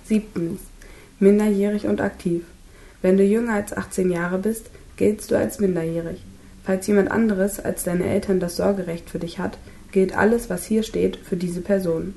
7. Minderjährig und aktiv. Wenn du jünger als 18 Jahre bist, giltst du als minderjährig. Falls jemand anderes als deine Eltern das Sorgerecht für dich hat, gilt alles, was hier steht, für diese Person.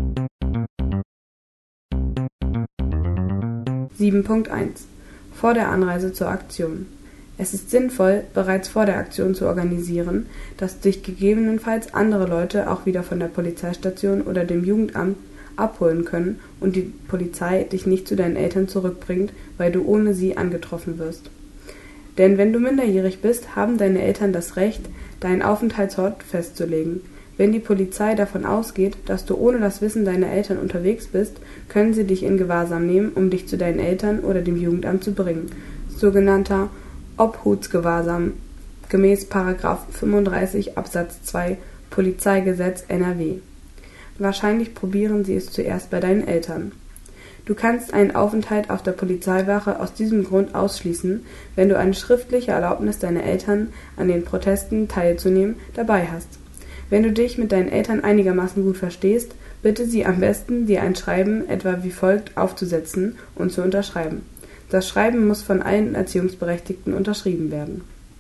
7.1 Vor der Anreise zur Aktion. Es ist sinnvoll, bereits vor der Aktion zu organisieren, dass dich gegebenenfalls andere Leute auch wieder von der Polizeistation oder dem Jugendamt abholen können und die Polizei dich nicht zu deinen Eltern zurückbringt, weil du ohne sie angetroffen wirst. Denn wenn du minderjährig bist, haben deine Eltern das Recht, deinen Aufenthaltsort festzulegen. Wenn die Polizei davon ausgeht, dass du ohne das Wissen deiner Eltern unterwegs bist, können sie dich in Gewahrsam nehmen, um dich zu deinen Eltern oder dem Jugendamt zu bringen. Sogenannter Obhutsgewahrsam gemäß § 35 Absatz 2 Polizeigesetz NRW. Wahrscheinlich probieren sie es zuerst bei deinen Eltern. Du kannst einen Aufenthalt auf der Polizeiwache aus diesem Grund ausschließen, wenn du eine schriftliche Erlaubnis deiner Eltern, an den Protesten teilzunehmen, dabei hast. Wenn du dich mit deinen Eltern einigermaßen gut verstehst, bitte sie am besten, dir ein Schreiben etwa wie folgt aufzusetzen und zu unterschreiben. Das Schreiben muss von allen Erziehungsberechtigten unterschrieben werden.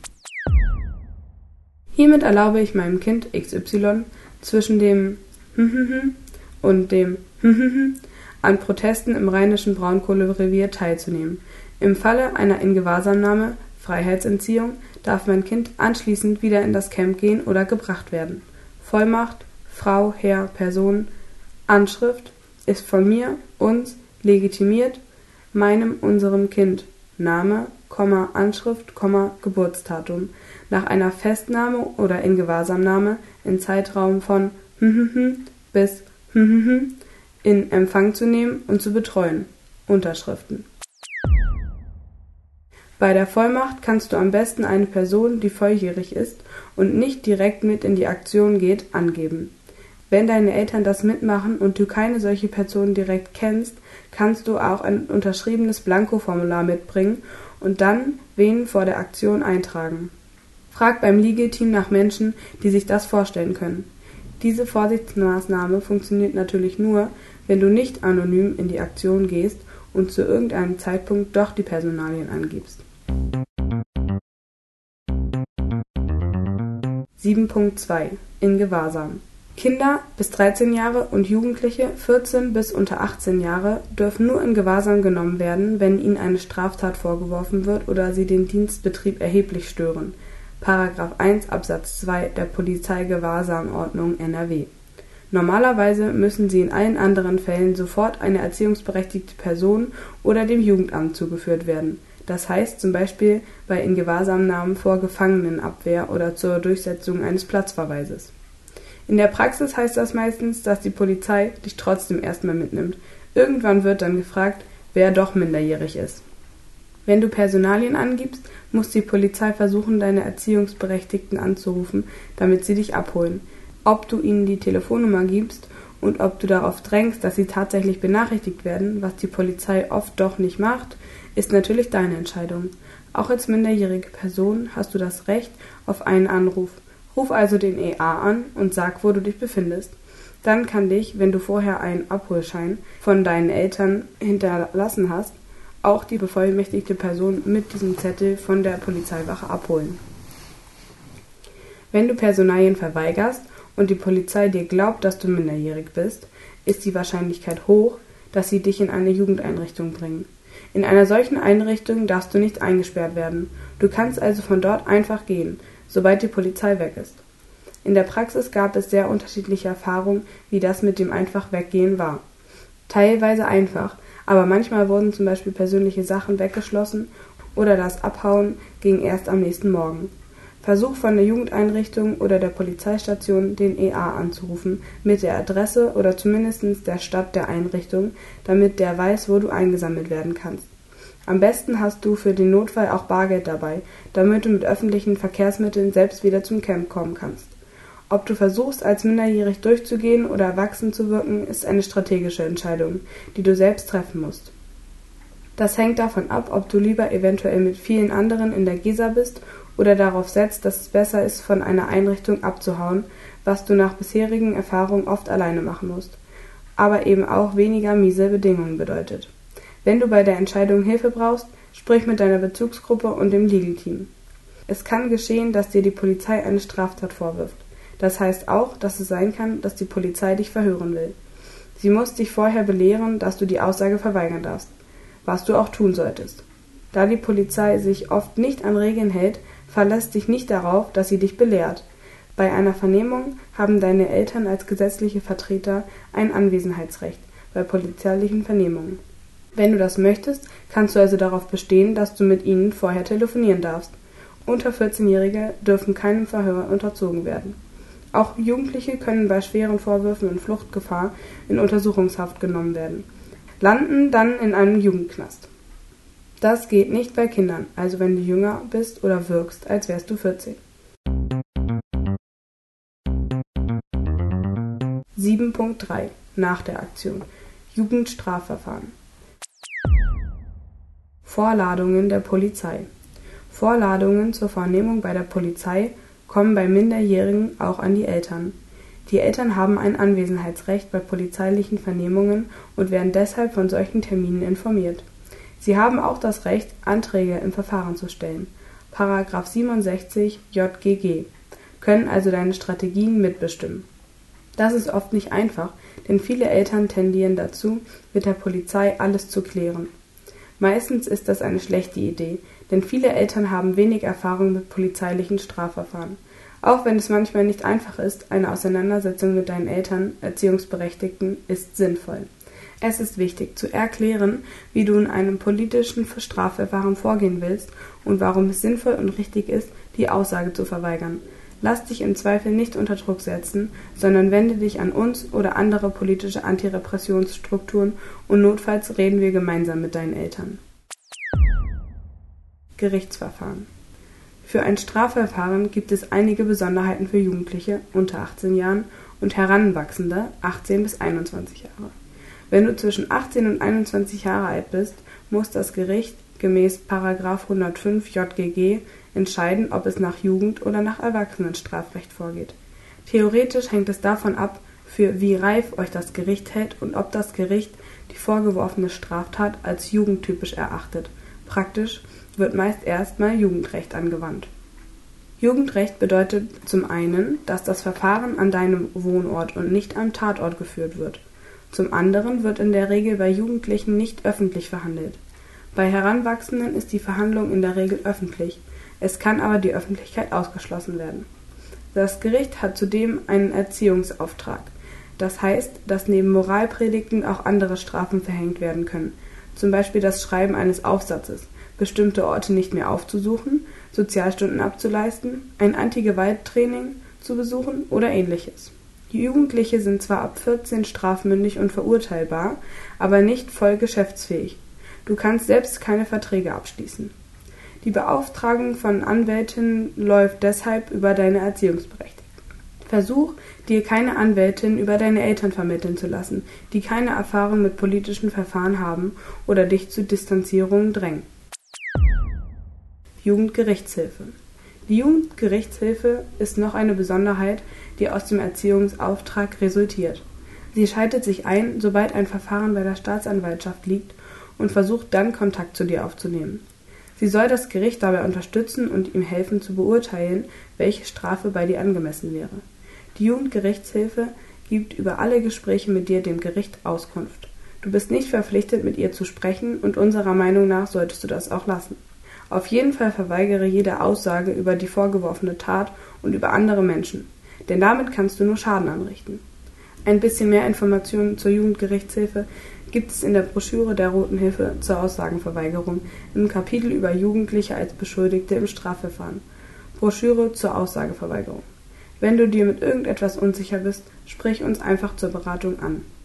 Hiermit erlaube ich meinem Kind XY zwischen dem und dem an Protesten im rheinischen Braunkohlerevier teilzunehmen. Im Falle einer Ingewahrsamnahme, Freiheitsentziehung, darf mein Kind anschließend wieder in das Camp gehen oder gebracht werden. Vollmacht, Frau, Herr, Person, Anschrift ist von mir, uns, legitimiert, meinem, unserem Kind, Name, Anschrift, Geburtsdatum, nach einer Festnahme oder Ingewahrsamnahme in Zeitraum von bis in Empfang zu nehmen und zu betreuen. Unterschriften. Bei der Vollmacht kannst du am besten eine Person, die volljährig ist und nicht direkt mit in die Aktion geht, angeben. Wenn deine Eltern das mitmachen und du keine solche Person direkt kennst, kannst du auch ein unterschriebenes Blankoformular mitbringen und dann wen vor der Aktion eintragen. Frag beim Legal-Team nach Menschen, die sich das vorstellen können. Diese Vorsichtsmaßnahme funktioniert natürlich nur, wenn du nicht anonym in die Aktion gehst und zu irgendeinem Zeitpunkt doch die Personalien angibst. 7.2 In Gewahrsam. Kinder bis 13 Jahre und Jugendliche 14 bis unter 18 Jahre dürfen nur in Gewahrsam genommen werden, wenn ihnen eine Straftat vorgeworfen wird oder sie den Dienstbetrieb erheblich stören. § 1 Absatz 2 der Polizeigewahrsam-Ordnung NRW. Normalerweise müssen sie in allen anderen Fällen sofort einer erziehungsberechtigten Person oder dem Jugendamt zugeführt werden. Das heißt zum Beispiel bei Ingewahrsamnahmen vor Gefangenenabwehr oder zur Durchsetzung eines Platzverweises. In der Praxis heißt das meistens, dass die Polizei dich trotzdem erstmal mitnimmt. Irgendwann wird dann gefragt, wer doch minderjährig ist. Wenn du Personalien angibst, muss die Polizei versuchen, deine Erziehungsberechtigten anzurufen, damit sie dich abholen. Ob du ihnen die Telefonnummer gibst und ob du darauf drängst, dass sie tatsächlich benachrichtigt werden, was die Polizei oft doch nicht macht, ist natürlich deine Entscheidung. Auch als minderjährige Person hast du das Recht auf einen Anruf. Ruf also den EA an und sag, wo du dich befindest. Dann kann dich, wenn du vorher einen Abholschein von deinen Eltern hinterlassen hast, auch die bevollmächtigte Person mit diesem Zettel von der Polizeiwache abholen. Wenn du Personalien verweigerst und die Polizei dir glaubt, dass du minderjährig bist, ist die Wahrscheinlichkeit hoch, dass sie dich in eine Jugendeinrichtung bringen. In einer solchen Einrichtung darfst du nicht eingesperrt werden. Du kannst also von dort einfach gehen, sobald die Polizei weg ist. In der Praxis gab es sehr unterschiedliche Erfahrungen, wie das mit dem einfach Weggehen war. Teilweise einfach, aber manchmal wurden zum Beispiel persönliche Sachen weggeschlossen oder das Abhauen ging erst am nächsten Morgen. Versuch von der Jugendeinrichtung oder der Polizeistation den EA anzurufen mit der Adresse oder zumindest der Stadt der Einrichtung, damit der weiß, wo du eingesammelt werden kannst. Am besten hast du für den Notfall auch Bargeld dabei, damit du mit öffentlichen Verkehrsmitteln selbst wieder zum Camp kommen kannst. Ob du versuchst, als minderjährig durchzugehen oder erwachsen zu wirken, ist eine strategische Entscheidung, die du selbst treffen musst. Das hängt davon ab, ob du lieber eventuell mit vielen anderen in der Gesa bist oder darauf setzt, dass es besser ist, von einer Einrichtung abzuhauen, was du nach bisherigen Erfahrungen oft alleine machen musst. aber eben auch weniger miese Bedingungen bedeutet. Wenn du bei der Entscheidung Hilfe brauchst, sprich mit deiner Bezugsgruppe und dem Legal Team. Es kann geschehen, dass dir die Polizei eine Straftat vorwirft. Das heißt auch, dass es sein kann, dass die Polizei dich verhören will. Sie muss dich vorher belehren, dass du die Aussage verweigern darfst, was du auch tun solltest. Da die Polizei sich oft nicht an Regeln hält, verlass dich nicht darauf, dass sie dich belehrt. Bei einer Vernehmung haben deine Eltern als gesetzliche Vertreter ein Anwesenheitsrecht bei polizeilichen Vernehmungen. Wenn du das möchtest, kannst du also darauf bestehen, dass du mit ihnen vorher telefonieren darfst. Unter 14-Jährige dürfen keinem Verhör unterzogen werden. Auch Jugendliche können bei schweren Vorwürfen und Fluchtgefahr in Untersuchungshaft genommen werden, landen dann in einem Jugendknast. Das geht nicht bei Kindern, also wenn du jünger bist oder wirkst, als wärst du 14. 7.3 Nach der Aktion Jugendstrafverfahren. Vorladungen der Polizei. Vorladungen zur Vernehmung bei der Polizei kommen bei Minderjährigen auch an die Eltern. Die Eltern haben ein Anwesenheitsrecht bei polizeilichen Vernehmungen und werden deshalb von solchen Terminen informiert. Sie haben auch das Recht, Anträge im Verfahren zu stellen. § 67 JGG, können also deine Strategien mitbestimmen. Das ist oft nicht einfach, denn viele Eltern tendieren dazu, mit der Polizei alles zu klären. Meistens ist das eine schlechte Idee, denn viele Eltern haben wenig Erfahrung mit polizeilichen Strafverfahren. Auch wenn es manchmal nicht einfach ist, eine Auseinandersetzung mit deinen Eltern, Erziehungsberechtigten, ist sinnvoll. Es ist wichtig, zu erklären, wie du in einem politischen Strafverfahren vorgehen willst und warum es sinnvoll und richtig ist, die Aussage zu verweigern. Lass dich im Zweifel nicht unter Druck setzen, sondern wende dich an uns oder andere politische Antirepressionsstrukturen und notfalls reden wir gemeinsam mit deinen Eltern. Gerichtsverfahren. Für ein Strafverfahren gibt es einige Besonderheiten für Jugendliche unter 18 Jahren und Heranwachsende 18 bis 21 Jahre. Wenn du zwischen 18 und 21 Jahre alt bist, muss das Gericht gemäß § 105 JGG entscheiden, ob es nach Jugend- oder nach Erwachsenenstrafrecht vorgeht. Theoretisch hängt es davon ab, für wie reif euch das Gericht hält und ob das Gericht die vorgeworfene Straftat als jugendtypisch erachtet. Praktisch wird meist erstmal Jugendrecht angewandt. Jugendrecht bedeutet zum einen, dass das Verfahren an deinem Wohnort und nicht am Tatort geführt wird. Zum anderen wird in der Regel bei Jugendlichen nicht öffentlich verhandelt. Bei Heranwachsenden ist die Verhandlung in der Regel öffentlich, es kann aber die Öffentlichkeit ausgeschlossen werden. Das Gericht hat zudem einen Erziehungsauftrag. Das heißt, dass neben Moralpredigten auch andere Strafen verhängt werden können, zum Beispiel das Schreiben eines Aufsatzes, bestimmte Orte nicht mehr aufzusuchen, Sozialstunden abzuleisten, ein Anti-Gewalt-Training zu besuchen oder ähnliches. Jugendliche sind zwar ab 14 strafmündig und verurteilbar, aber nicht voll geschäftsfähig. Du kannst selbst keine Verträge abschließen. Die Beauftragung von Anwältinnen läuft deshalb über deine Erziehungsberechtigten. Versuch, dir keine Anwältin über deine Eltern vermitteln zu lassen, die keine Erfahrung mit politischen Verfahren haben oder dich zu Distanzierungen drängen. Jugendgerichtshilfe. Die Jugendgerichtshilfe ist noch eine Besonderheit, die aus dem Erziehungsauftrag resultiert. Sie schaltet sich ein, sobald ein Verfahren bei der Staatsanwaltschaft liegt und versucht dann Kontakt zu dir aufzunehmen. Sie soll das Gericht dabei unterstützen und ihm helfen zu beurteilen, welche Strafe bei dir angemessen wäre. Die Jugendgerichtshilfe gibt über alle Gespräche mit dir dem Gericht Auskunft. Du bist nicht verpflichtet, mit ihr zu sprechen und unserer Meinung nach solltest du das auch lassen. Auf jeden Fall verweigere jede Aussage über die vorgeworfene Tat und über andere Menschen, denn damit kannst du nur Schaden anrichten. Ein bisschen mehr Informationen zur Jugendgerichtshilfe gibt es in der Broschüre der Roten Hilfe zur Aussagenverweigerung im Kapitel über Jugendliche als Beschuldigte im Strafverfahren. Broschüre zur Aussageverweigerung. Wenn du dir mit irgendetwas unsicher bist, sprich uns einfach zur Beratung an.